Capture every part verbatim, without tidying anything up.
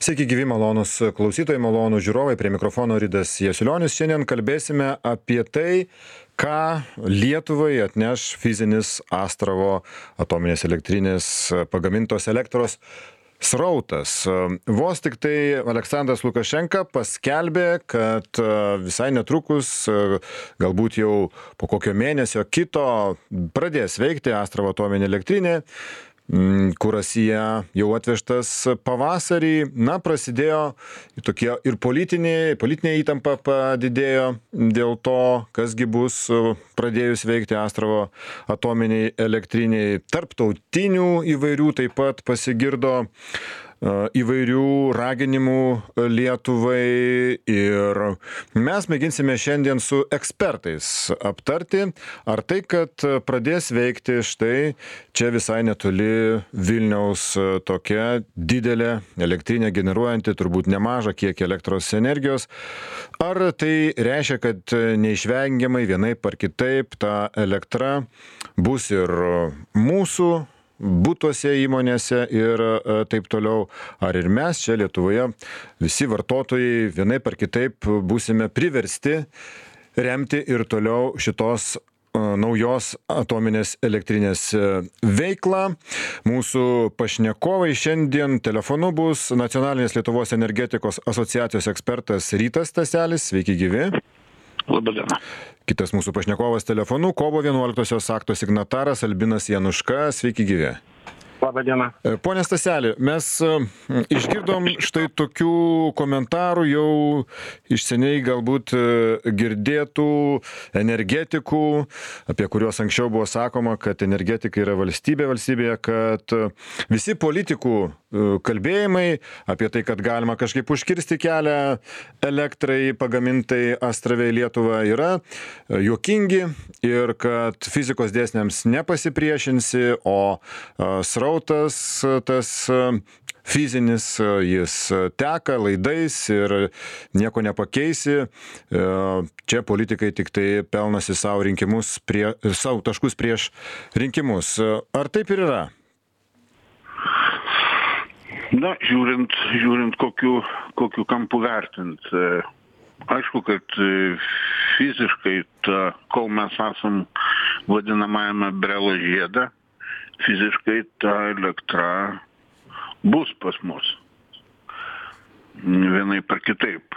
Sveiki gyvi malonūs klausytojai, malonūs žiūrovai, prie mikrofono Ridas Jasulionis. Šiandien kalbėsime apie tai, ką Lietuvai atneš fizinis Astravo atominės elektrinės pagamintos elektros srautas. Vos tik tai Aleksandras Lukašenka paskelbė, kad visai netrukus, galbūt jau po kokio mėnesio kito, pradės veikti Astravo atominė elektrinė. Kuras jie jau atvežtas pavasarį, na, prasidėjo tokie ir politinė, politinė įtampa padidėjo dėl to, kasgi bus pradėjus veikti Astravo atominiai elektriniai. Tarptautinių įvairių taip pat pasigirdo įvairių raginimų Lietuvai ir mes mėginsime šiandien su ekspertais aptarti, ar tai, kad pradės veikti štai čia visai netoli Vilniaus tokia didelė elektrinė generuojanti turbūt nemažą kiekį elektros energijos, ar tai reiškia, kad neišvengiamai vienaip ar kitaip ta elektra bus ir mūsų butuose, įmonėse ir taip toliau. Ar ir mes čia Lietuvoje visi vartotojai vienaip ar kitaip būsime priversti remti ir toliau šitos naujos atominės elektrinės veiklą. Mūsų pašnekovai šiandien telefonu bus Nacionalinės Lietuvos energetikos asociacijos ekspertas Rytas Staselis. Sveiki gyvi. Labadiena. Kitas mūsų pašnekovas telefonu kovo vienuoliktosios akto signataras Albinas Januška. Sveiki gyvi. Labadiena. Pone Staseli, mes išgirdom štai tokių komentarų jau iš seniai galbūt girdėtų energetikų, apie kuriuos anksčiau buvo sakoma, kad energetika yra valstybė valstybėje, kad visi politikų kalbėjimai apie tai, kad galima kažkaip užkirsti kelią elektrai pagamintai Astrave į Lietuvą, yra juokingi ir kad fizikos dėsniams nepasipriešinsi, o srautas tas fizinis, jis teka laidais ir nieko nepakeisi. Čia politikai tik tai pelnasi savo rinkimus, prie, savo taškus prieš rinkimus. Ar taip ir yra? Na, žiūrint, žiūrint kokiu, kokiu kampu vertint. Aišku, kad fiziškai, ta, kol mes esam vadinamajame Brelo žiede, fiziškai ta elektra bus pas mus. Vienaip ar kitaip.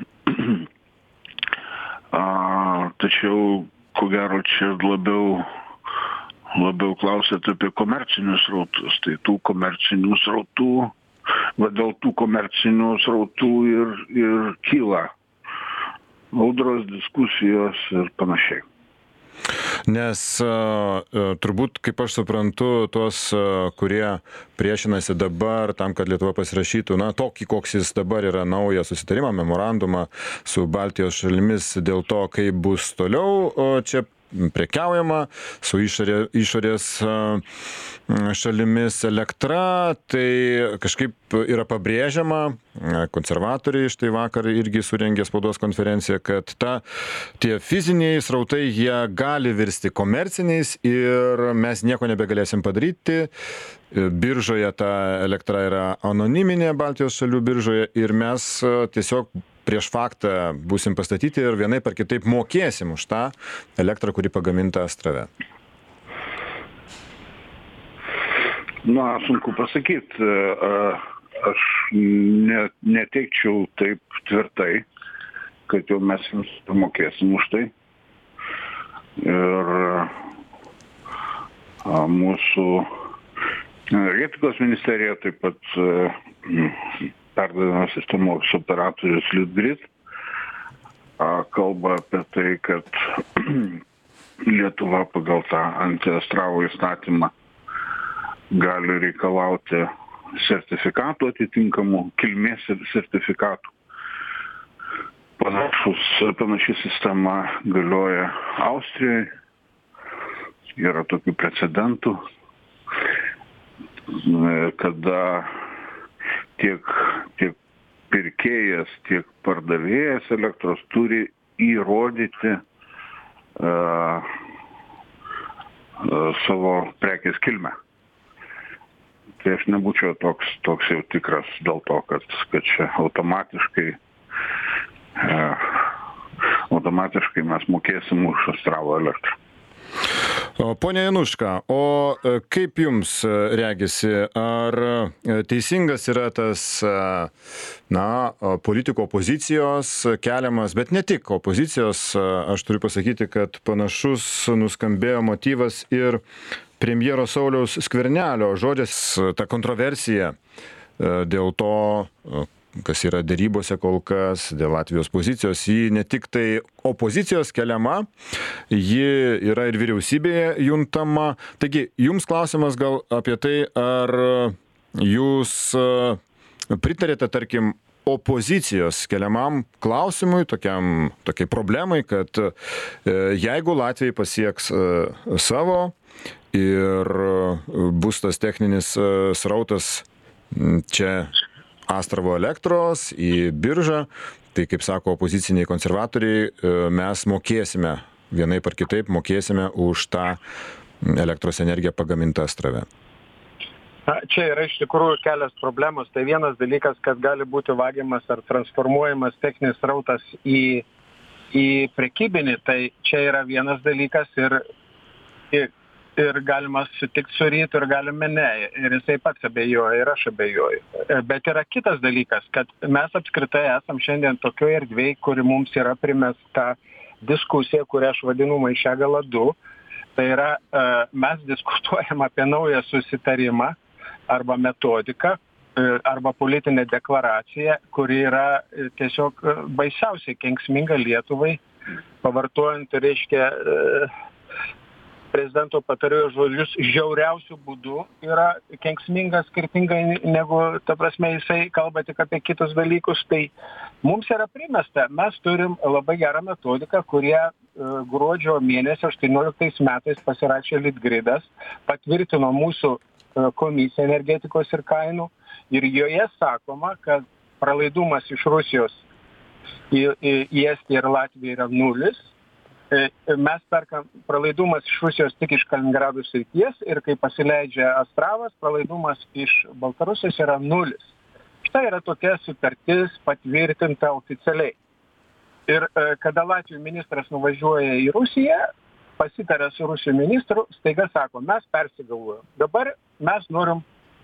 A, tačiau, ko gero, čia labiau, labiau klausėt apie komercinius srautus. Tai tų komercinių srautų, va dėl tų komercinių srautų ir, ir kyla audros, diskusijos ir panašiai. Nes turbūt, kaip aš suprantu, tuos, kurie priešinasi dabar tam, kad Lietuva pasirašytų, na, tokį, koks jis dabar yra, naują susitarimą, memorandumą su Baltijos šalimis dėl to, kaip bus toliau čia prekiaujama su išorė, išorės šalimis elektra, tai kažkaip yra pabrėžiama, konservatoriai štai vakar irgi surengė spaudos konferenciją, kad ta, tie fiziniai srautai, jie gali virsti komerciniais ir mes nieko nebegalėsim padaryti. Biržoje ta elektra yra anoniminė Baltijos šalių biržoje ir mes tiesiog prieš faktą būsim pastatyti ir vienaip ar kitaip mokėsim už tą elektrą, kuri pagaminta Astrave. Na, sunku pasakyti. Aš ne, neteikčiau taip tvirtai, kad jau mes jums mokėsim už tai. Ir mūsų energetikos ministerija taip pat perdavimo sistemos operatorius Litgrid kalba apie tai, kad Lietuva pagal tą anti-Astravo įstatymą gali reikalauti sertifikatų atitinkamų, kilmės sertifikatų. Panašus, panaši sistema galioja Austrijoje, yra tokių precedentų, kada tiek, tiek pirkėjas, tiek pardavėjas elektros turi įrodyti uh, uh, savo prekės kilmę. tai aš nebūčiau toks, toks jau tikras dėl to, kad, kad čia automatiškai, e, automatiškai mes mokėsim už Astravo elektrą. Pone Januška, o kaip jums regisi, ar teisingas yra tas, na, politikų opozicijos keliamas, bet ne tik opozicijos, aš turiu pasakyti, kad panašus nuskambėjo motyvas ir premjero Sauliaus Skvernelio žodžiais, ta kontroversija dėl to, kas yra derybose kol kas, dėl Latvijos pozicijos, ji ne tik tai opozicijos keliama, ji yra ir vyriausybėje juntama. Taigi, jums klausimas gal apie tai, ar jūs pritarėte, tarkim, opozicijos keliamam klausimui, tokiam, tokiai problemai, kad jeigu Latvijai pasieks savo ir bus tas techninis srautas čia Astravo elektros į biržą, tai kaip sako opoziciniai konservatoriai, mes mokėsime, vienaip ar kitaip mokėsime už tą elektros energiją pagamintą Astrave. Na, čia yra iš tikrųjų kelias problemos. Tai vienas dalykas, kad gali būti vagiamas ar transformuojamas techninis srautas į, į prekybinį, tai čia yra vienas dalykas ir, ir ir galima sutikti su rytu ir galime ne. Ir jisai pats abejoja ir aš abejoju. Bet yra kitas dalykas, kad mes apskritai esam šiandien tokioje erdvėje, kuri mums yra primesta diskusija, kurią aš vadinu Maišiagala du. Tai yra, mes diskutuojam apie naują susitarimą arba metodiką arba politinę deklaraciją, kuri yra tiesiog baisiausiai kenksminga Lietuvai, pavartojant, reiškia, prezidento patarėjo žodžius, žiauriausių būdų yra kenksmingas skirtingai negu, ta prasme, jisai kalba tik apie kitus dalykus. Tai mums yra primesta, mes turim labai gerą metodiką, kurie gruodžio mėnesio aštuonioliktais metais pasirašė Litgridas, patvirtino mūsų komisija energetikos ir kainų ir joje sakoma, kad pralaidumas iš Rusijos į, į, į Estiją ir Latviją yra nulis. Mes perkam pralaidumas iš Rusijos tik iš Kaliningrado srities ir kai pasileidžia Astravas, pralaidumas iš Baltarusijos yra nulis. Štai yra tokia sutartis patvirtinta oficialiai. Ir kada Latvijos ministras nuvažiuoja į Rusiją, pasitarė su Rusijos ministru, staiga sako, mes persigalvojom. Dabar mes norim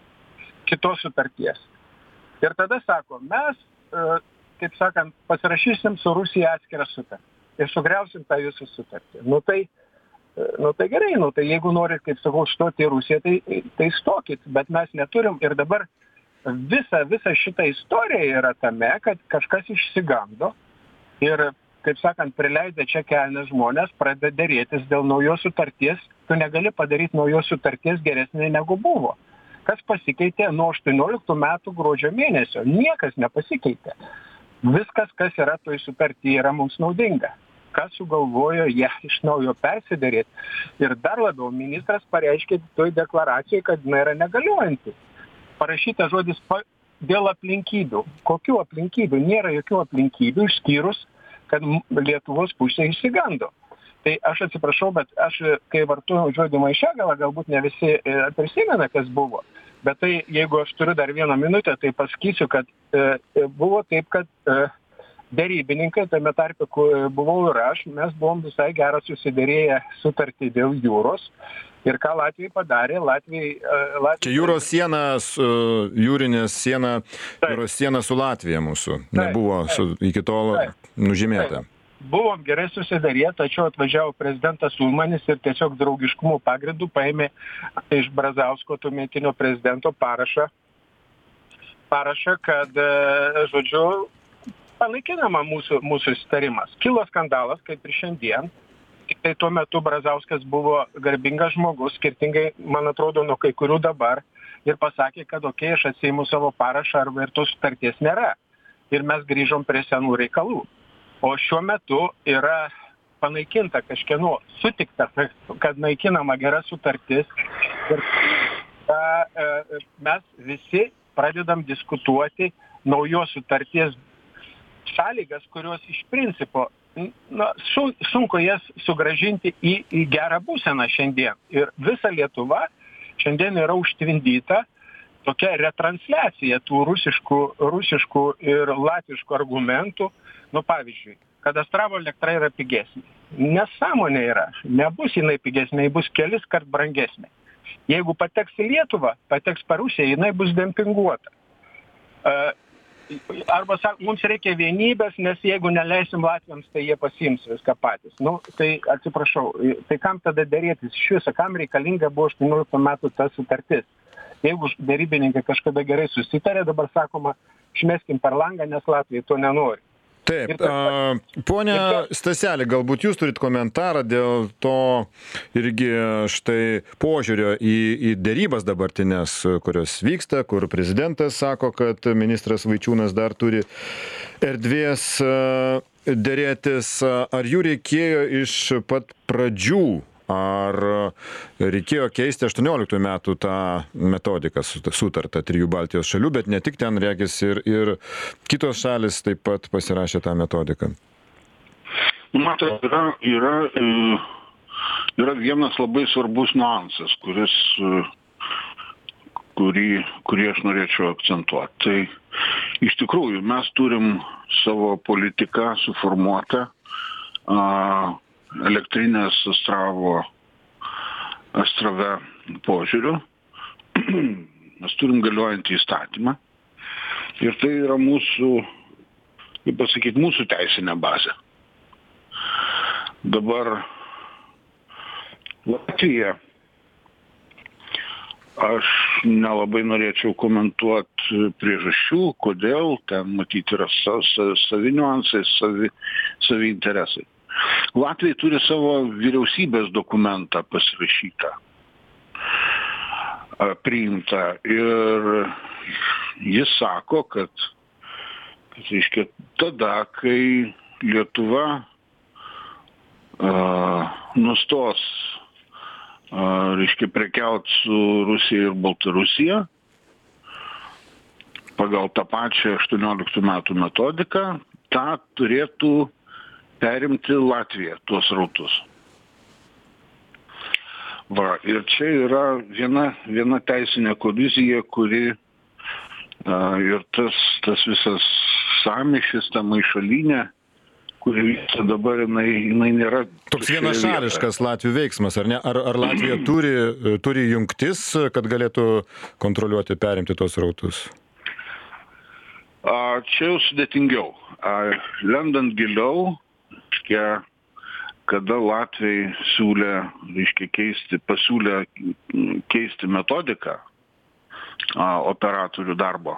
kitos sutarties. Ir tada sako, mes, kaip sakant, pasirašysim su Rusija atskirą sutartį. Ir sugriausim tą jūsų sutartį. Nu tai, nu tai gerai, nu tai jeigu norit, kaip sakau, stoti į Rusiją, tai, tai stokit, bet mes neturim. Ir dabar visa, visa šita istorija yra tame, kad kažkas išsigando ir, kaip sakant, prileidę čia kelnes žmonės, pradeda dėrėtis dėl naujos sutarties. Tu negali padaryti naujos sutarties geresnė negu buvo. Kas pasikeitė nuo aštuonioliktų metų gruodžio mėnesio? Niekas nepasikeitė. Viskas, kas yra toj sutartyje, yra mums naudinga. Kas sugalvojo ją iš naujo persiderėti. Ir dar labiau ministras pareiškė toj deklaracijoje, kad jinai yra negaliojanti. Parašyta žodis pa, dėl aplinkybių. Kokių aplinkybių? Nėra jokių aplinkybių, išskyrus, kad Lietuvos pusė išsigando. Tai aš atsiprašau, bet aš, kai vartoju žodį Maišiagala, galbūt ne visi prisimena, kas buvo. Bet tai, jeigu aš turiu dar vieną minutę, tai pasakysiu, kad e, buvo taip, kad e, derybininkai, tame tarpe, kur buvau ir aš, mes buvom visai gerą susiderėję sutartį dėl jūros. Ir ką Latvijai padarė, Latvijai... Latvijai... Čia jūros siena, su, jūrinės siena, taip. Jūros siena su Latvija mūsų, taip, nebuvo taip. Su, iki tol taip. Nužymėta. Taip. Buvom gerai susidarė, tačiau atvažiavo prezidentas Ulmanis ir tiesiog draugiškumo pagrindų paėmė iš Brazausko tuometinio prezidento parašą, parašą, kad, žodžiu, panaikinama mūsų, mūsų susitarimas. Kilo skandalas, kaip ir šiandien, tik tai tuo metu Brazauskas buvo garbingas žmogus, skirtingai, man atrodo, nuo kai kurių dabar, ir pasakė, kad okei, aš atsiimu savo parašą, arba ir tos sutarties nėra. Ir mes grįžom prie senų reikalų. O šiuo metu yra panaikinta kažkieno, sutikta, kad naikinama gera sutartis. Ir a, a, mes visi pradedam diskutuoti naujos sutarties sąlygas, kurios iš principo na, su, sunku jas sugrąžinti į, į gerą būseną šiandien. Ir visa Lietuva šiandien yra užtvindyta tokia retransliacija tų rusiškų, rusiškų ir latviškų argumentų. Nu, pavyzdžiui, kad Astravo elektra yra pigesnė. Nesąmonė yra. Nebus jinai pigesnė, jinai bus kelis kart brangesnė. Jeigu pateks į Lietuvą, pateks per Rusiją, jinai bus dempinguota. Arba sako, mums reikia vienybės, nes jeigu neleisim latviams, tai jie pasiims viską patys. Nu, tai atsiprašau, tai kam tada dėrėtis? Iš viso, kam reikalinga buvo aštuonioliktų metų ta sutartis? Jeigu darybininkai kažkada gerai susitarė, dabar sakoma, išmeskim per langą, nes Latvija to nenori. Taip, a, ponia Staselė, galbūt jūs turit komentarą dėl to irgi štai požiūrio į, į dėrybas dabartinės, kurios vyksta, kur prezidentas sako, kad ministras Vaičiūnas dar turi erdvės dėrėtis. Ar jų reikėjo iš pat pradžių? Ar reikėjo keisti aštuonioliktų metų tą metodiką sutartą trijų Baltijos šalių, bet ne tik ten, regis, ir, ir kitos šalis taip pat pasirašė tą metodiką? Matot, yra, yra, yra vienas labai svarbus niuansas, kuris, kurį, kurį aš norėčiau akcentuoti. Tai iš tikrųjų mes turim savo politiką suformuotą a, elektrinės Astravo, Astrave požiūriu. Mes turim galiojantį įstatymą. Ir tai yra mūsų, kaip pasakyti, mūsų teisinė bazė. Dabar Latvija, aš nelabai norėčiau komentuoti priežasčių, kodėl, ten matyti yra savi niuansai, savi, savi interesai. Latvija turi savo vyriausybės dokumentą pasirašytą, priimtą ir jis sako, kad, kad reiškia, tada, kai Lietuva uh, nustos uh, reiškia, prekiauti su Rusija ir Baltarusija pagal tą pačią aštuonioliktų metų metodiką, tą turėtų perimti Latviją tuos rautus. Va, ir čia yra viena, viena teisinė kolizija, kuri a, ir tas, tas visas sąmyšis, ta maišalinė, kuri vyksta dabar, jinai, jinai nėra... Toks vienašališkas Latvių veiksmas, ar ne? Ar, ar Latvija turi, turi jungtis, kad galėtų kontroliuoti, perimti tuos rautus? A, čia jau sudėtingiau. A, lendant giliau, reiškia, kada Latvijai siūlė, reiškia, keisti, pasiūlė keisti metodiką a, operatorių darbo,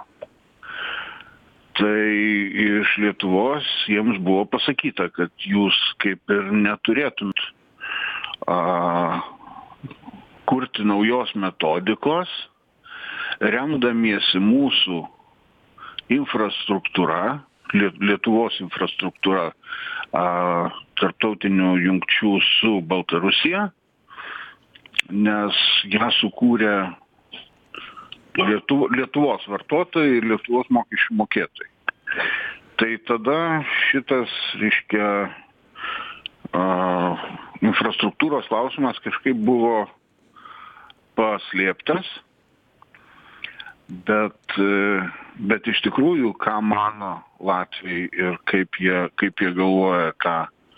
tai iš Lietuvos jiems buvo pasakyta, kad jūs kaip ir neturėtumėt a, kurti naujos metodikos, remdamiesi mūsų infrastruktūra, Lietuvos infrastruktūra a, tarptautinių jungčių su Baltarusija, nes ją sukūrė Lietuvo, Lietuvos vartotojai ir Lietuvos mokesčių mokėtojai. Tai tada šitas, reiškia, a, infrastruktūros klausimas kažkaip buvo paslėptas, bet, bet iš tikrųjų, ką mano Latvijai ir kaip jie, kaip jie galvoja, ką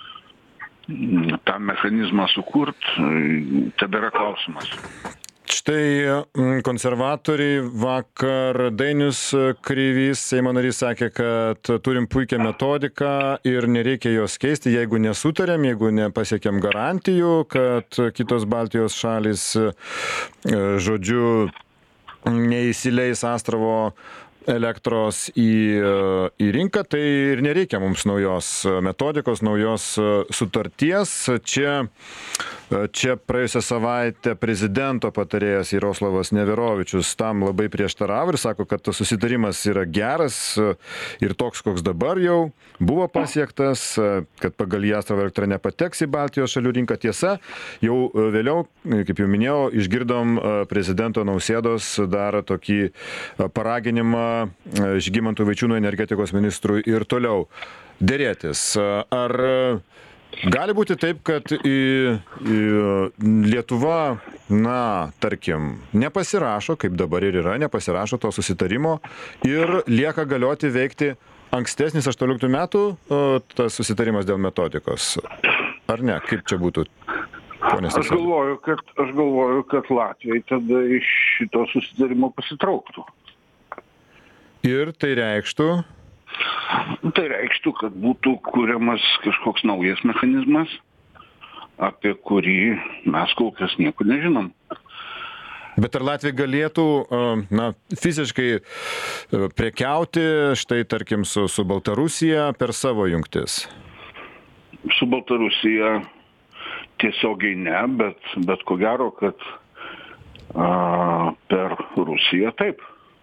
tą mechanizmą sukurt, tebėra klausimas. Štai konservatoriai vakar Dainius Kreivys, Seimo narys, sakė, kad turim puikią metodiką ir nereikia jos keisti, jeigu nesutarėm, jeigu nepasiekėm garantijų, kad kitos Baltijos šalys, žodžiu, neįsileis Astravo elektros į, į rinką, tai ir nereikia mums naujos metodikos, naujos sutarties. Čia, čia praėjusią savaitę prezidento patarėjas Jaroslavas Neverovičius tam labai prieštaravo ir sako, kad tas susitarimas yra geras ir toks, koks dabar jau buvo pasiektas, kad pagal jį Astravo elektra nepateks į Baltijos šalių rinką. Tiesa, jau vėliau, kaip jau minėjau, išgirdom prezidento Nausėdos dar tokį paraginimą Žygimantui Vaičiūnui, energetikos ministrui, ir toliau dėrėtis. Ar Gali būti taip, kad į, į Lietuva, na, tarkim, nepasirašo, kaip dabar ir yra, nepasirašo to susitarimo ir lieka galioti veikti ankstesnis aštuonioliktų metų o, tas susitarimas dėl metodikos. Ar ne? Kaip čia būtų? Aš galvoju, kad, aš galvoju, kad Latvijai tada iš šito susitarimo pasitrauktų. Ir tai reikštų? Tai reikštų, kad būtų kuriamas kažkoks naujas mechanizmas, apie kurį mes kol kas nieko nežinom. Bet ar Latvija galėtų, na, fiziškai prekiauti, štai, tarkim, su, su Baltarusija per savo jungtis? Su Baltarusija tiesiogiai ne, bet, bet ko gero, kad a, per Rusiją taip.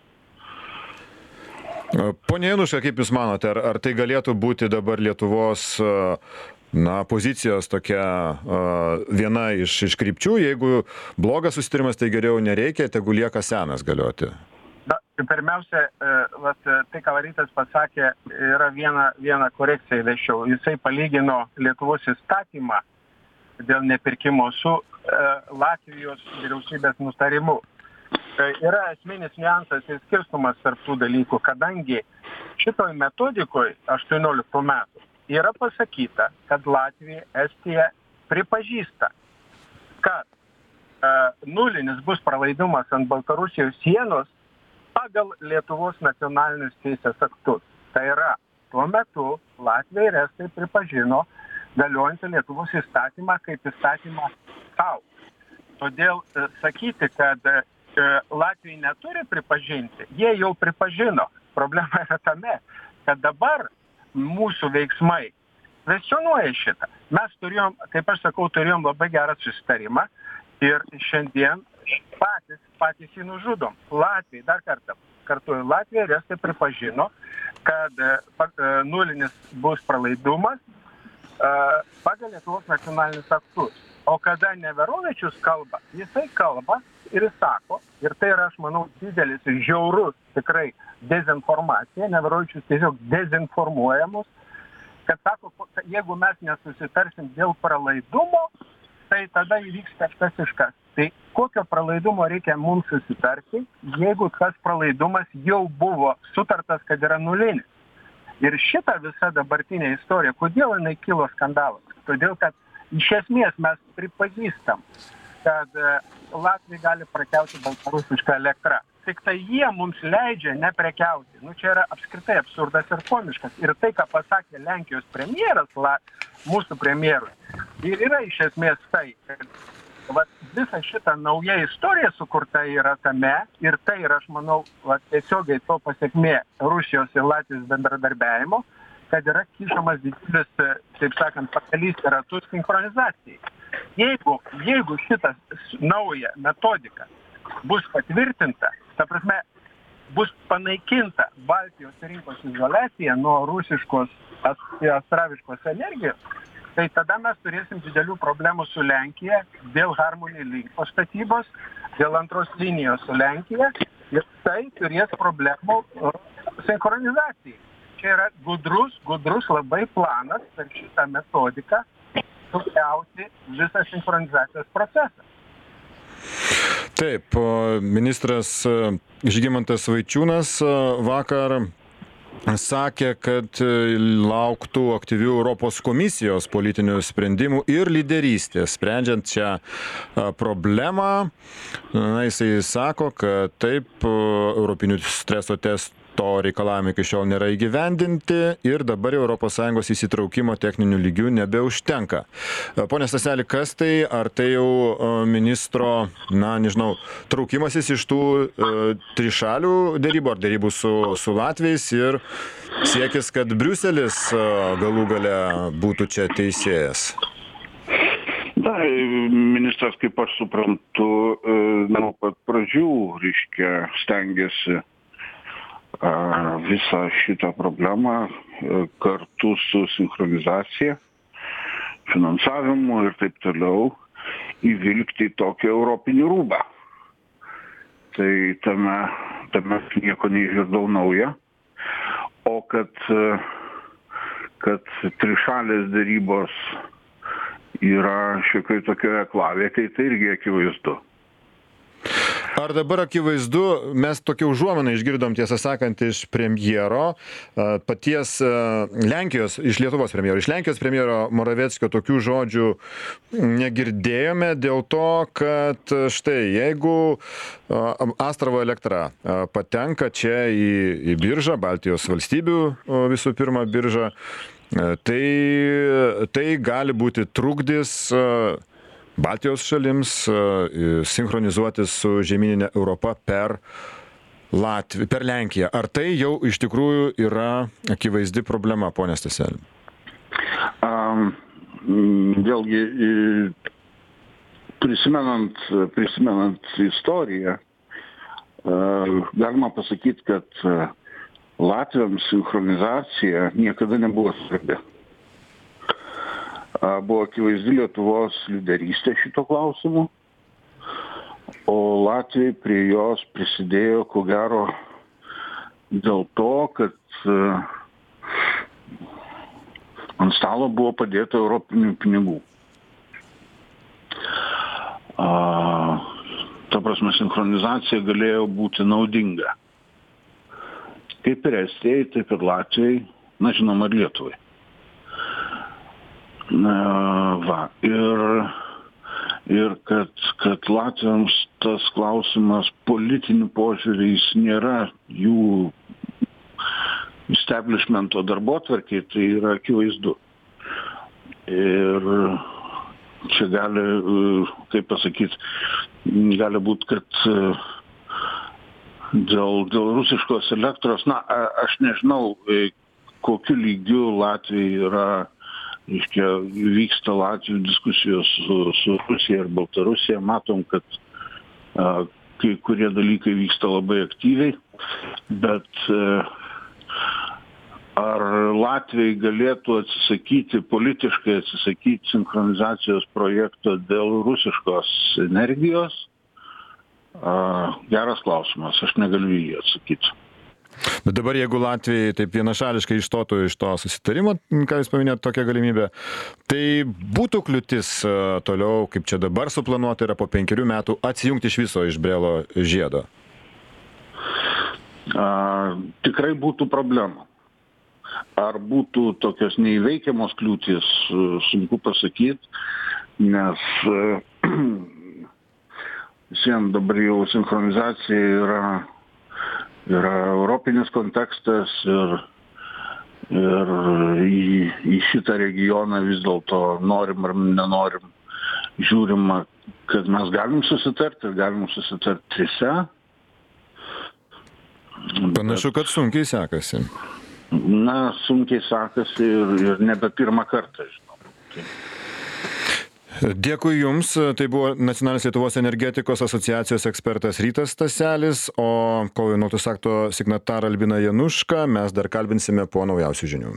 Pone Januška, kaip Jūs manote, ar, ar tai galėtų būti dabar Lietuvos na, pozicijos tokia viena iš, iš krypčių, jeigu blogas susitarimas, tai geriau nereikia, tegu lieka senas galioti? Na, pirmiausia, vat, tai, ką Varytas pasakė, yra viena, viena korekcija įvešiau. Jisai palygino Lietuvos įstatymą dėl nepirkimo su e, Latvijos vyriausybės nutarimu. E, yra esminis niuansas ir skirstumas tarp tų dalykų, kadangi šitoj metodikoje aštuonioliktų metų yra pasakyta, kad Latvija, Estija pripažįsta, kad e, nulinis bus pralaidumas ant Baltarusijos sienos pagal Lietuvos nacionalinius teisės aktus. Tai yra, tuo metu Latvija ir Estai pripažino galiojantį Lietuvos įstatymą kaip įstatymą sau. Todėl e, sakyti, kad e, Latvija neturi pripažinti, jie jau pripažino. Problema yra tame, kad dabar mūsų veiksmai kvestionuoja šitą. Mes turėjom, kaip aš sakau, turėjom labai gerą susitarimą ir šiandien patys, patys jį nužudom. Latvija, dar kartą, kartuoju, Latvija ir Estai pripažino, kad e, nulinis bus pralaidumas pagal Lietuvos nacionalinius aktus. O kada Neverovičius kalba, jisai kalba ir jis sako, ir tai yra, aš manau, didelis ir žiaurus tikrai dezinformacija, Neverovičius tiesiog dezinformuoja mus, kad sako, kad jeigu mes nesusitarsim dėl pralaidumo, tai tada įvyks kažkas iš kas. Tai kokio pralaidumo reikia mums susitarti, jeigu tas pralaidumas jau buvo sutartas, kad yra nulinis. Ir šita visa dabartinė istorija, kodėl jinai kilo skandalas? Todėl, kad iš esmės mes pripažįstam, kad Latvija gali prekiauti baltarusišką elektrą. Tik tai jie mums leidžia neprekiauti. Nu, čia yra apskritai absurdas ir komiškas. Ir tai, ką pasakė Lenkijos premjeras, la, mūsų premjerui, ir yra iš esmės tai, kad va, visa šita nauja istorija sukurta yra tame, ir tai yra, aš manau, va, tiesiogiai to pasiekmė Rusijos ir Latvijos bendradarbiavimo, kad yra kišamas didžiulis, taip sakant, pakalys ratų sinchronizacijai. Jeigu, jeigu šitas nauja metodika bus patvirtinta, ta prasme, bus panaikinta Baltijos rinkos izoliacija nuo rusiškos astraviškos energijos, tai tada mes turėsim didelių problemų su Lenkija dėl Harmony Link statybos, dėl antros linijos su Lenkija, ir tai turės problemų sinchronizacijai. Čia yra gudrus, gudrus labai planas per šitą metodiką sukiauti visą sinchronizacijos procesą. Taip, ministras Žygimantas Vaičiūnas vakar sakė, kad lauktų aktyvių Europos komisijos politinių sprendimų ir lyderystės, sprendžiant šią problemą. Na, jisai sako, kad taip, europinių streso testų to reikalavimai iki šiol nėra įgyvendinti ir dabar Europos Sąjungos įsitraukimo techninių lygių nebeužtenka. Pone Staseli, kas tai? Ar tai jau ministro, na, nežinau, traukimasis iš tų uh, trišalių dėrybų ar dėrybų su, su Latviais ir siekis, kad Briuselis uh, galų gale būtų čia teisėjas? Na, ministras, kaip aš suprantu, nuo pat pradžių, reiškia, stengiasi visą šitą problemą kartu su sinchronizacija, finansavimu ir taip toliau įvilkti į tokį europinį rūbą. Tai tame, tame nieko neišgirdau naujo. O kad, kad trišalės darybos yra šiokioj tokioje aklavietėje, tai irgi akivaizdu. Ar dabar akivaizdu, mes tokią užuominą išgirdom, tiesą sakant, iš premjero, paties Lenkijos, iš Lietuvos premjero, iš Lenkijos premjero Moravieckio tokių žodžių negirdėjome dėl to, kad štai, jeigu Astravo elektra patenka čia į, į biržą, Baltijos valstybių visų pirma biržą, tai, tai gali būti trukdis Baltijos šalims sinchronizuotis su žemyninė Europa per, Latvi, per Lenkiją. Ar tai jau iš tikrųjų yra akivaizdi problema, ponė Staselį? Um, vėlgi, prisimenant, prisimenant istoriją, uh, galima pasakyti, kad latviams sinchronizacija niekada nebuvo svarbi. Buvo akivaizdi Lietuvos lyderystė šito klausimu, o Latvijai prie jos prisidėjo, ko gero, dėl to, kad ant stalo buvo padėta europinių pinigų. A, ta prasme, sinchronizacija galėjo būti naudinga. Kaip ir Estijai, taip ir Latvijai, na žinoma, ir Lietuvai. Na, va, ir, ir kad, kad Latviams tas klausimas politiniu požiūriu jis nėra jų establishmento darbotvarkėje, tai yra akivaizdu. Ir čia gali, kaip pasakyti, gali būti, kad dėl, dėl rusiškos elektros, na, aš nežinau, kokiu lygiu Latvija yra, reiškia, vyksta Latvijų diskusijos su, su Rusija ir Baltarusija. Matom, kad a, kai kurie dalykai vyksta labai aktyviai, bet a, ar Latvijai galėtų atsisakyti, politiškai atsisakyti sinchronizacijos projekto dėl rusiškos energijos? A, geras klausimas, aš negaliu jį atsakyti. Bet dabar, jeigu Latvijai taip vienašališkai išstotų iš to susitarimo, ką jūs paminėjote, tokią galimybę, tai būtų kliūtis toliau, kaip čia dabar suplanuota yra po penkerių metų, atsijungti iš viso iš Brelo žiedo? A, tikrai būtų problema. Ar būtų tokios neįveikiamos kliūtis, sunku pasakyti, nes visiems dabar jau sinchronizacija yra yra europinis kontekstas ir, ir į, į šitą regioną vis dėlto norim ar nenorim žiūrima, kad mes galim susitarti ir galim susitarti trise. Panašu, kad sunkiai sekasi. Na, sunkiai sekasi ir, ir nebe pirmą kartą, žinau. Tai. Dėkui Jums, tai buvo Nacionalinės Lietuvos energetikos asociacijos ekspertas Rytas Staselis, o kovo vienuoliktos akto signatarą Albiną Janušką mes dar kalbinsime po naujausių žinių.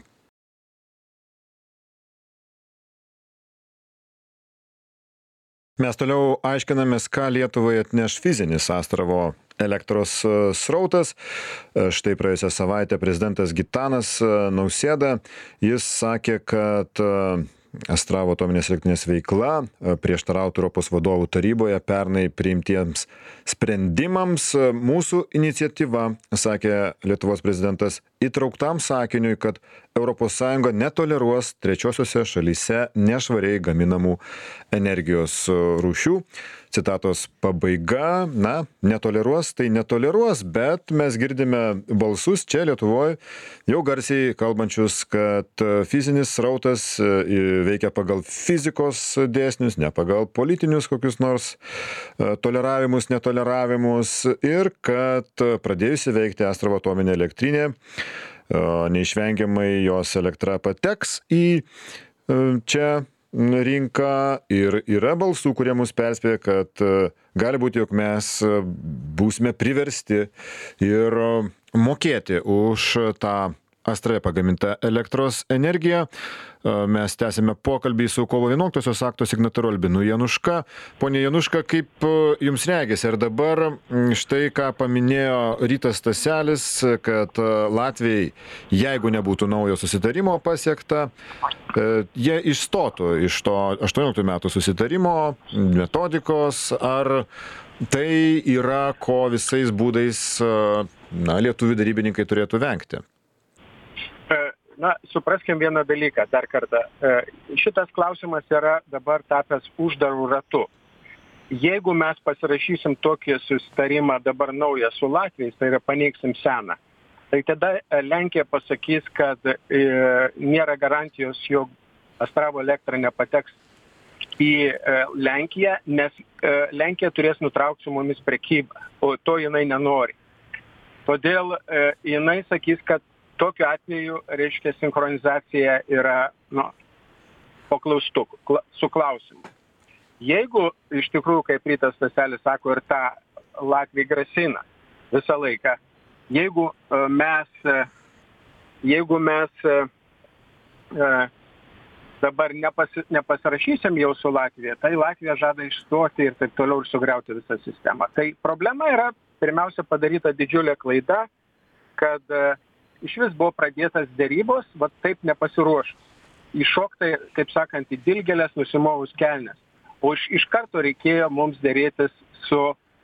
Mes toliau aiškinamės, ką Lietuvai atneš fizinis Astravo elektros srautas. Štai praėjusią savaitę prezidentas Gitanas Nausėda, jis sakė, kad Astravo atominės elektrinės veikla prieštarautų Europos vadovų taryboje pernai priimtiems sprendimams. Mūsų iniciatyva, sakė Lietuvos prezidentas, įtrauktam sakiniui, kad Europos Sąjunga netoleruos trečiosiose šalyse nešvariai gaminamų energijos rūšių. Citatos pabaiga, na, netoleruos, tai netoleruos, bet mes girdime balsus čia Lietuvoje jau garsiai kalbančius, kad fizinis srautas veikia pagal fizikos dėsnius, ne pagal politinius kokius nors toleravimus, netoleravimus ir kad pradėjusi veikti Astravo atominė elektrinė, neišvengiamai jos elektra pateks į čia rinką ir yra balsų, kurie mus perspėja, kad gali būti, jog mes būsime priversti ir mokėti už tą Astrave pagaminta elektros energija. Mes tęsime pokalbį su kovo vienuoliktosios akto signataru Albinu Januška. Pone Januška, kaip jums regisi, ar dabar štai ką paminėjo Rytas Staselis, kad Latvijai, jeigu nebūtų naujo susitarimo pasiekta, jie išstotų iš to aštuonioliktų metų susitarimo, metodikos, ar tai yra, ko visais būdais na, lietuvių darybininkai turėtų vengti? Na, supraskim vieną dalyką dar kartą. Šitas klausimas yra dabar tapęs uždarų ratu. Jeigu mes pasirašysim tokį susitarimą dabar naują su Latvijais, tai yra paneigsim seną, tai tada Lenkija pasakys, kad e, nėra garantijos, jog Astravo elektra nepateks į e, Lenkiją, nes e, Lenkija turės nutraukti su mumis prekybą, o to jinai nenori. Todėl e, jinai sakys, kad tokiu atveju, reiškia, sinchronizacija yra, nu, po klaustuku, kla, su klausimu. Jeigu iš tikrųjų, kaip Rytas Staselis sako, ir tą Latvija grasina visą laiką, jeigu uh, mes, uh, jeigu mes uh, uh, dabar nepasi, nepasirašysim jau su Latvija, tai Latvija žada išstoti ir taip toliau ir sugriauti visą sistemą. Tai problema yra pirmiausia padaryta didžiulė klaida, kad uh, iš vis buvo pradėtas derybos, bet taip nepasiruošus. Iššoktai, kaip sakant, į dilgėlės nusimovus kelnes. O iš, iš karto reikėjo mums dėrėtis su,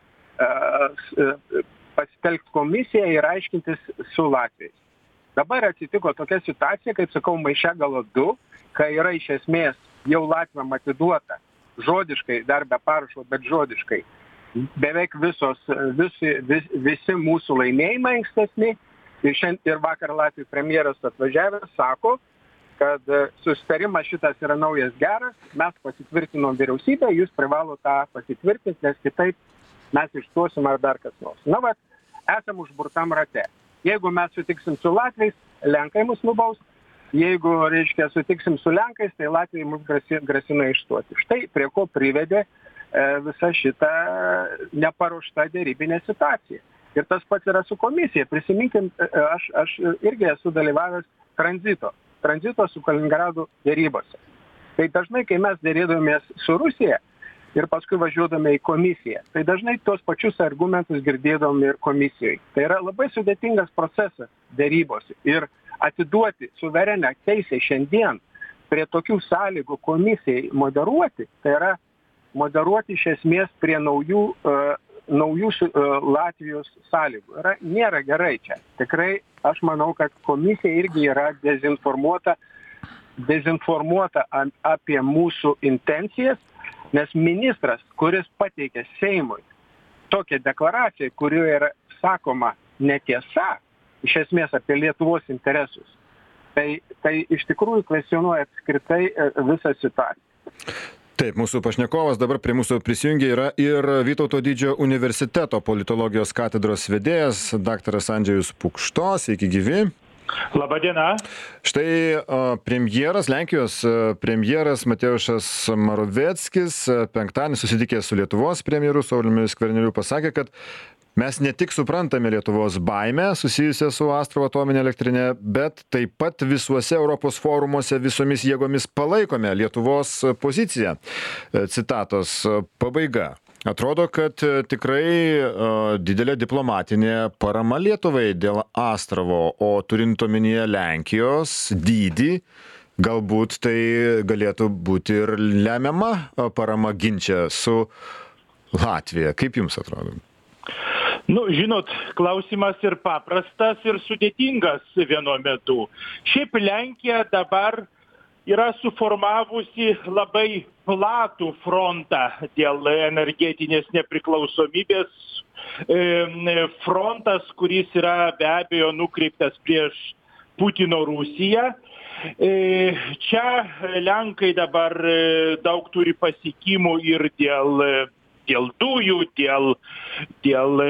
uh, pasitelkti komisiją ir aiškintis su Latvijais. Dabar atsitiko tokia situacija, kaip sakau, maiše galo du, kai yra iš esmės jau Latviam atiduota žodiškai, dar be parašo, bet žodiškai, beveik visos, visi, vis, visi mūsų laimėjimai ankstesni. Ir šiandien ir vakar Latvijos premjeras atvažiavęs sako, kad susitarimas šitas yra naujas geras, mes pasitvirtinom vyriausybę, jūs privalo tą pasitvirtinti, nes kitaip mes išstosim ar dar kas nors. Na, bet esam užburtam rate. Jeigu mes sutiksim su Latviais, Lenkai mus nubaus, jeigu, reiškia, sutiksim su Lenkais, tai Latvijai mus grasina išstoti. Štai prie ko privedė e, visa šita neparuošta dėrybinė situacija. Ir tas pats yra su komisija. Prisiminkim, aš, aš irgi esu dalyvavęs tranzito, tranzito su Kaliningradu dėrybose. Tai dažnai, kai mes dėrėdomės su Rusija ir paskui važiuodame į komisiją, tai dažnai tos pačius argumentus girdėdom ir komisijoje. Tai yra labai sudėtingas procesas dėrybose. Ir atiduoti suverenę teisę šiandien prie tokių sąlygų komisijai moderuoti, tai yra moderuoti iš esmės prie naujų uh, naujų uh, Latvijos sąlygų. Yra, nėra gerai čia. Tikrai aš manau, kad komisija irgi yra dezinformuota, dezinformuota apie mūsų intencijas, nes ministras, kuris pateikė Seimui tokią deklaraciją, kurioje yra sakoma netiesa, iš esmės apie Lietuvos interesus, tai, tai iš tikrųjų kvestionuoja apskritai visą situaciją. Taip, mūsų pašnekovas dabar prie mūsų prisijungė yra ir Vytauto didžiojo universiteto politologijos katedros vedėjas, daktaras Andžejus Pukšto. Sveiki gyvi. Labadiena. Štai premjeras, Lenkijos premjeras Mateušas Moravieckis penktadienį susitikęs su Lietuvos premjeru Sauliumi Skverneliu pasakė, kad mes ne tik suprantame Lietuvos baimę susijusią su Astravo atominė elektrinė, bet taip pat visuose Europos forumuose visomis jėgomis palaikome Lietuvos poziciją. Citatos pabaiga. Atrodo, kad tikrai uh, didelė diplomatinė parama Lietuvai dėl Astravo, o turint omenyje Lenkijos dydį, galbūt tai galėtų būti ir lemiama parama ginčia su Latvija. Kaip jums atrodo? Nu, žinot, klausimas ir paprastas, ir sudėtingas vienu metu. Šiaip Lenkija dabar yra suformavusi labai platų frontą dėl energetinės nepriklausomybės. Frontas, kuris yra be abejo nukreiptas prieš Putino Rusiją. Čia Lenkai dabar daug turi pasiekimų ir dėl dėl dujų, dėl, dėl,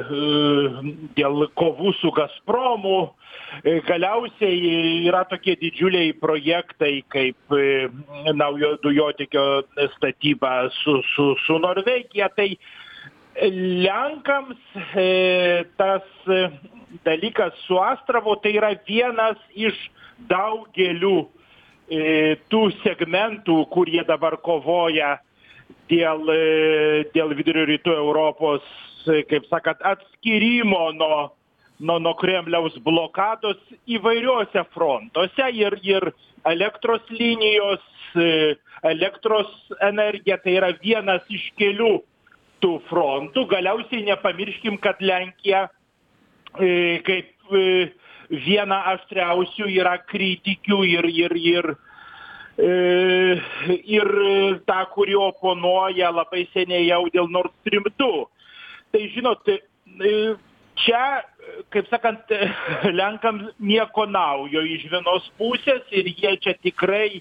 dėl kovų su Gazpromu. Galiausiai yra tokie didžiuliai projektai kaip naujo dujotiekio statyba su, su, su Norvegija. Tai Lenkams e, tas dalykas su Astravo tai yra vienas iš daugelių e, tų segmentų, kurie dabar kovoja dėl, e, dėl vidurio rytų Europos, e, kaip sakant, atskirimo nuo, nuo, nuo Kremliaus blokados įvairiuose frontuose ir, ir elektros linijos, e, elektros energija tai yra vienas iš kelių tų frontų. Galiausiai nepamirškim, kad Lenkija e, kaip e, viena aštriausių yra kritikių ir, ir, ir, e, ir ta, kuri oponuoja labai seniai jau dėl Nord Stream du. Tai žinot, e, čia, kaip sakant, Lenkams nieko naujo iš vienos pusės ir jie čia tikrai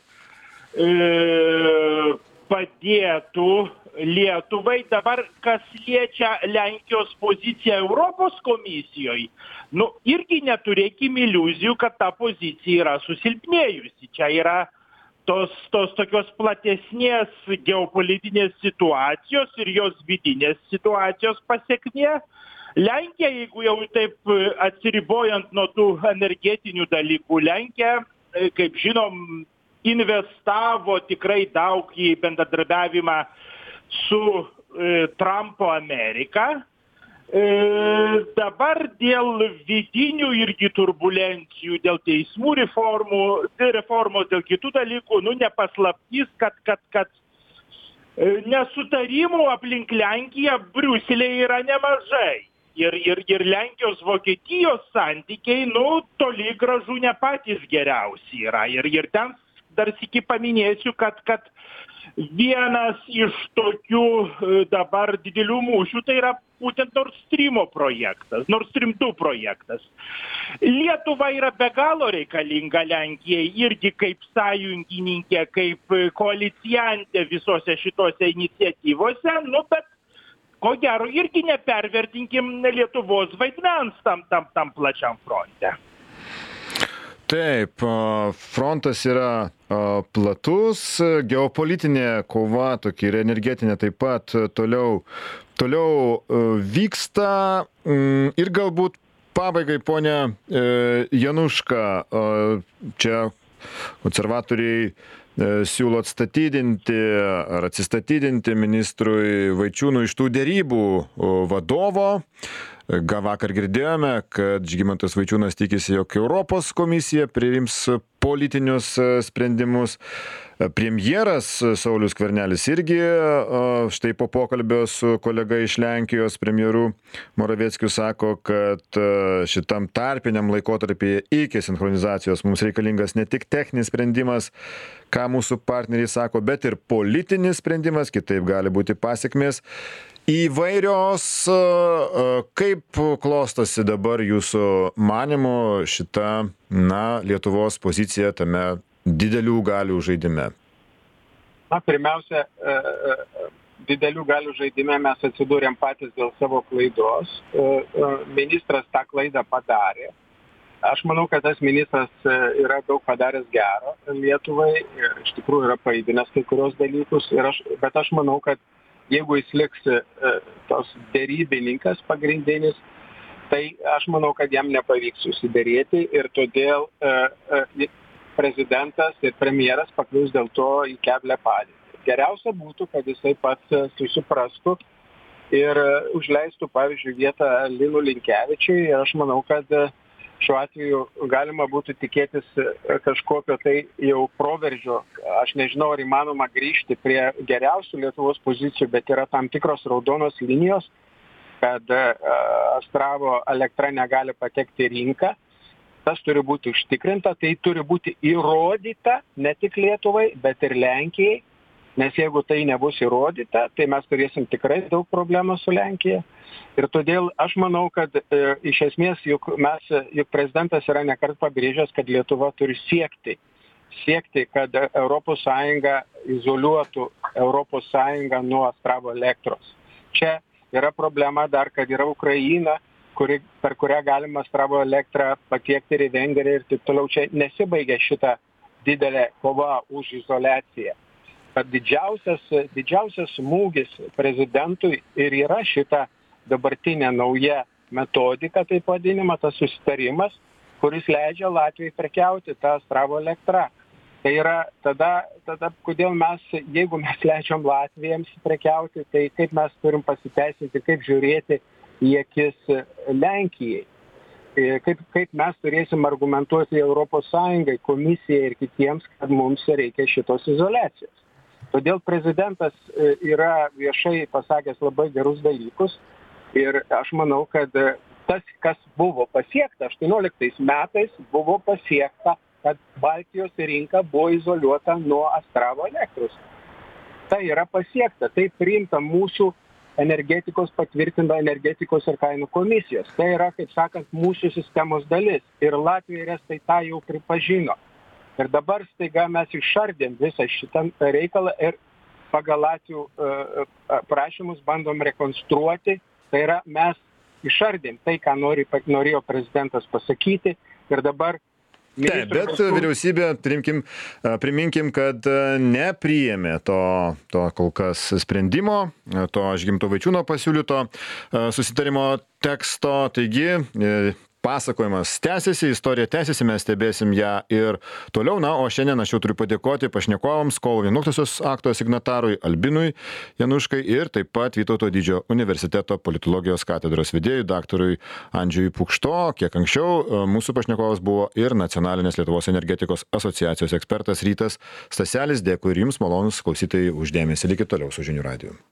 e, padėtų Lietuvai. Dabar, kas liečia Lenkijos poziciją Europos komisijoje, nu, irgi neturėkim iliuzijų, kad ta pozicija yra susilpnėjusi. Čia yra tos, tos tokios platesnės geopolitinės situacijos ir jos vidinės situacijos pasekmė. Lenkija, jeigu jau taip atsiribojant nuo tų energetinių dalykų, Lenkija, kaip žinom, investavo tikrai daug į bendradarbiavimą su e, Trumpo Amerika. E, dabar dėl vidinių irgi turbulencijų, dėl teismų reformų, reformos, dėl kitų dalykų, nu nepaslaptys, kad, kad, kad e, nesutarimų aplink Lenkiją Briuselėje yra nemažai. Ir, ir, ir Lenkijos Vokietijos santykiai, nu, toli gražu ne patys geriausi yra. Ir, ir ten dar sykį paminėsiu, kad, kad vienas iš tokių dabar didelių mūšių tai yra būtent Nord Stream projektas, Nord Stream du projektas. Lietuva yra be galo reikalinga Lenkijai irgi kaip sąjungininkė, kaip koalicijantė visose šitose iniciatyvose, nu, bet ko gero irgi nepervertinkim Lietuvos vaidmens tam, tam, tam plačiam fronte. Taip, frontas yra platus, geopolitinė kova, tokia ir energetinė taip pat toliau, toliau vyksta ir galbūt pabaigai, ponia Januška, čia konservatoriai siūlo atstatydinti ar atsistatydinti ministrui Vaičiūnui iš tų derybų vadovo. Vakar girdėjome, kad Žygimantas Vaičiūnas tikisi, jog Europos komisija priims politinius sprendimus. Premjeras Saulius Skvernelis irgi štai po pokalbio su kolega iš Lenkijos premjeru Morawieckiu sako, kad šitam tarpiniam laikotarpyje iki sinchronizacijos mums reikalingas ne tik techninis sprendimas, ką mūsų partneriai sako, bet ir politinis sprendimas, kitaip gali būti pasekmės įvairios. Kaip klostosi dabar jūsų manymu šita, na, Lietuvos pozicija tame didelių galių žaidime? Na, pirmiausia, didelių galių žaidime mes atsidūrėm patys dėl savo klaidos. Ministras tą klaidą padarė. Aš manau, kad tas ministras yra daug padaręs gero Lietuvai ir iš tikrųjų yra pajudinęs kai kurios dalykus. Ir aš, bet aš manau, kad jeigu jis liks tos derybininkas pagrindinis, tai aš manau, kad jam nepavyks susiderėti ir todėl prezidentas ir premjeras paklius dėl to į keblią padėtį. Geriausia būtų, kad jisai pats susiprastų ir užleistų, pavyzdžiui, vietą Linu Linkevičiui. Ir aš manau, kad šiuo atveju galima būtų tikėtis kažkokio tai jau proveržio. Aš nežinau, ar įmanoma grįžti prie geriausių Lietuvos pozicijų, bet yra tam tikros raudonos linijos, kad Astravo elektra negali patekti į rinką. Tas turi būti užtikrinta, tai turi būti įrodyta ne tik Lietuvai, bet ir Lenkijai, nes jeigu tai nebus įrodyta, tai mes turėsim tikrai daug problemų su Lenkija. Ir todėl aš manau, kad e, iš esmės juk mes, juk prezidentas yra nekart pabrėžęs, kad Lietuva turi siekti, siekti, kad Europos Sąjunga izoliuotų Europos Sąjungą nuo Astravo elektros. Čia yra problema dar, kad yra Ukraina, kuri, per kurią galima Astravo elektrą patiekti ir į Vengriją ir taip toliau. Čia nesibaigia šita didelė kova už izoliaciją. kad didžiausias, didžiausias smūgis prezidentui ir yra šita dabartinė nauja metodika, taip vadinama, tas susitarimas, kuris leidžia Latvijai prekiauti tą Astravo elektrą. Tai yra tada, tada, kodėl mes, jeigu mes leidžiam Latvijams prekiauti, tai kaip mes turim pasiteisinti, kaip žiūrėti į akis Lenkijai. Kaip, kaip mes turėsim argumentuoti Europos Sąjungai, komisijai ir kitiems, kad mums reikia šitos izoliacijos. Todėl prezidentas yra viešai pasakęs labai gerus dalykus ir aš manau, kad tas, kas buvo pasiekta aštuonioliktais metais, buvo pasiekta, kad Baltijos rinka buvo izoliuota nuo Astravo elektros. Tai yra pasiekta, tai priimta mūsų energetikos patvirtinta energetikos ir kainų komisijos. Tai yra, kaip sakant, mūsų sistemos dalis. Ir Latvija ir Estai tą jau pripažino. Ir dabar staiga mes išardėm visą šitą reikalą ir pagal Latvių uh, prašymus bandom rekonstruoti. Tai yra, mes išardėm tai, ką nori, norėjo prezidentas pasakyti. Ir dabar Taip, bet vyriausybė, primkim, priminkim, kad nepriėmė to, to kol kas sprendimo, to Žygimanto Vaičiūno pasiūlyto susitarimo teksto, taigi pasakojimas tęsiasi, istorija tęsiasi, mes stebėsim ją ir toliau. Na, o šiandien aš jau turiu padėkoti pašnekovams, kovo vienuoliktosios akto signatarui Albinui Januškai ir taip pat Vytauto Didžiojo universiteto politologijos katedros vedėjui daktarui Andžiui Pukšto. Kiek anksčiau mūsų pašnekovas buvo ir Nacionalinės Lietuvos energetikos asociacijos ekspertas Rytas Staselis. Dėkui ir jums, malonus klausytojai, už dėmesį. Likit toliau su Žinių radiju.